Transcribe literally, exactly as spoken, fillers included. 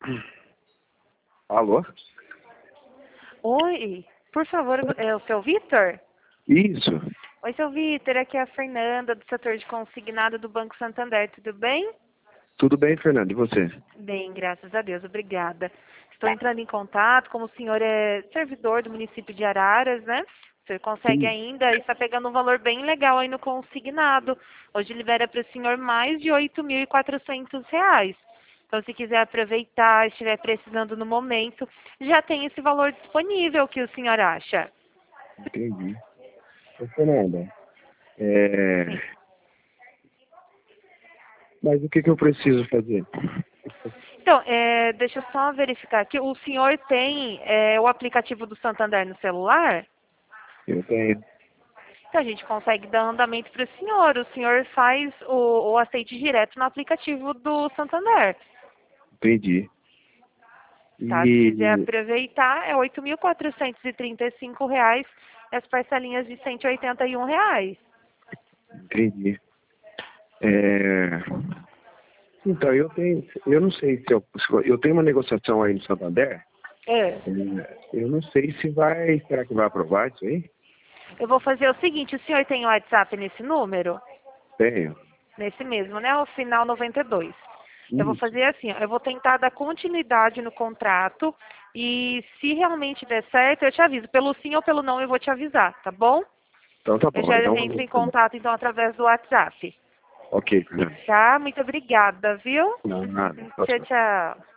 Alô? Oi, por favor, é o seu Vitor? Isso. Oi, seu Vitor, aqui é a Fernanda, do setor de consignado do Banco Santander, tudo bem? Tudo bem, Fernando, e você? Bem, graças a Deus, obrigada. Estou entrando em contato, como o senhor é servidor do município de Araras, né? O senhor consegue Sim. ainda, está pegando um valor bem legal aí no consignado. Hoje libera para o senhor mais de oito mil e quatrocentos reais. Então, se quiser aproveitar, estiver precisando no momento, já tem esse valor disponível, o que o senhor acha? Entendi. Ô, Fernanda, é... Sim. mas o que, que eu preciso fazer? Então, é, deixa eu só verificar aqui. O senhor tem é, o aplicativo do Santander no celular? Eu tenho. Então, a gente consegue dar andamento para o senhor. O senhor faz o, o aceite direto no aplicativo do Santander. Entendi. Tá? Se quiser E... aproveitar, é oito mil quatrocentos e trinta e cinco reais e as parcelinhas de cento e oitenta e um reais. Entendi. É... Então, eu tenho... Eu não sei se eu... se eu tenho uma negociação aí no Santander. É. É, Eu não sei se vai... Será que vai aprovar isso aí? Eu vou fazer o seguinte, o senhor tem o WhatsApp nesse número? Tenho. Nesse mesmo, né? O final noventa e dois. Eu vou Isso. fazer assim, ó, eu vou tentar dar continuidade no contrato e se realmente der certo, eu te aviso. Pelo sim ou pelo não, eu vou te avisar, tá bom? Então tá Eu bom. já Então, entro em contato, então, através do WhatsApp. ok, Fernando. Tá? Muito obrigada, viu? Não, nada. Tchau, tchau.